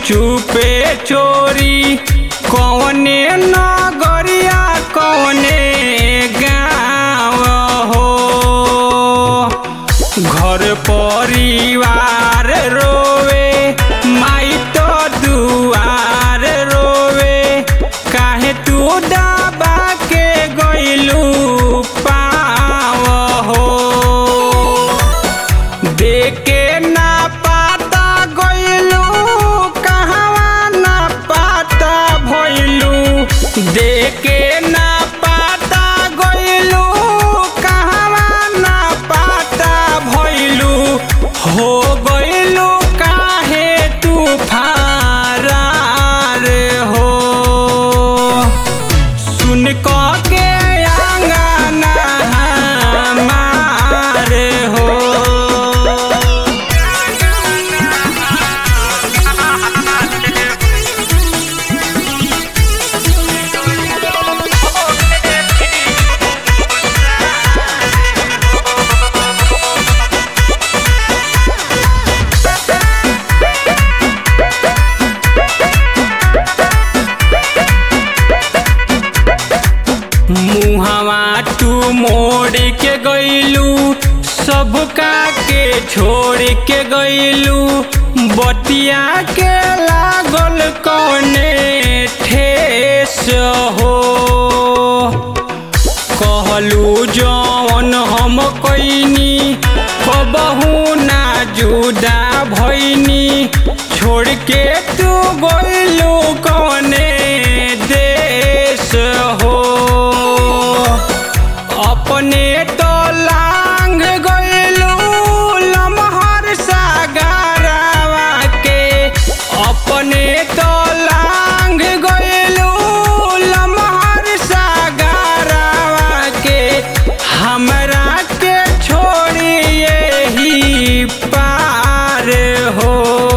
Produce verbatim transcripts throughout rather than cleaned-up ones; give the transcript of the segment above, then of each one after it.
चुपे चोरी कौने नगरिया कौने गाँव हो। घर परिवार रोवे माई तो दुआर रोवे, काहे तू दबा के गइलू पाव हो। देखे ना पाता गइलू कहवा ना पाता भइलू, देखे ना पाता गइलू कहवा ना पाता भइलू। हो गइलू काहे तू फरार हो। सुन क के आंगना हमार हो। मुहवा तू मोड़ के गइलू, सबका के छोड़ के गइलू। बतिया के लागल कौने ठेस हो। कहलू जौन हम कइनी कबहू ना जुदा भइनी, छोड़ के तू गइलू कौने देश हो। अपने तो लांग गइलू लमहर सागरवा के, अपने तो लांग गइलू लमहर सागरवा के। हमरा के छोड़िए ही पार हो।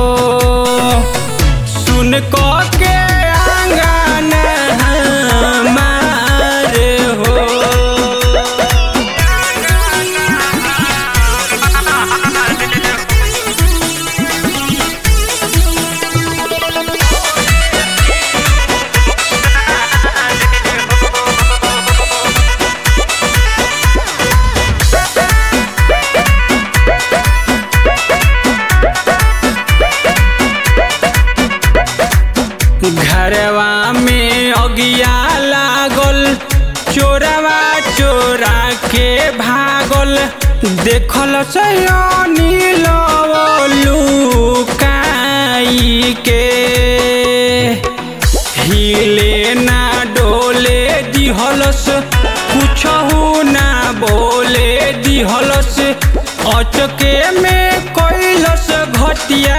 सुन क के आंगन हमार हो। घरवा में अगिया लागल, चोरवा चोरा के भागल। देखल सयानी लुकाई के, हिले ना डोले दिहलस, कुछहू ना बोले दिहलस। अचके में कैलस घटिया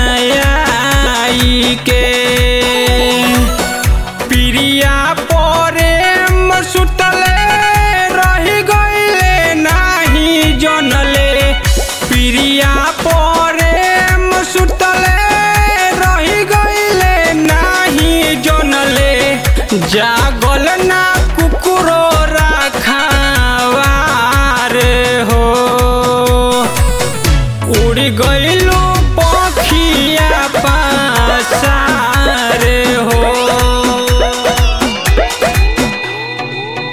के। पिरिया प्रेम सुतले रही गइले नाही जनले, पिरिया प्रेम सुतले रही गइले नाही जनले। जागल ना कुकुरो रखवार हो। उड़ गइलू पखिया पासा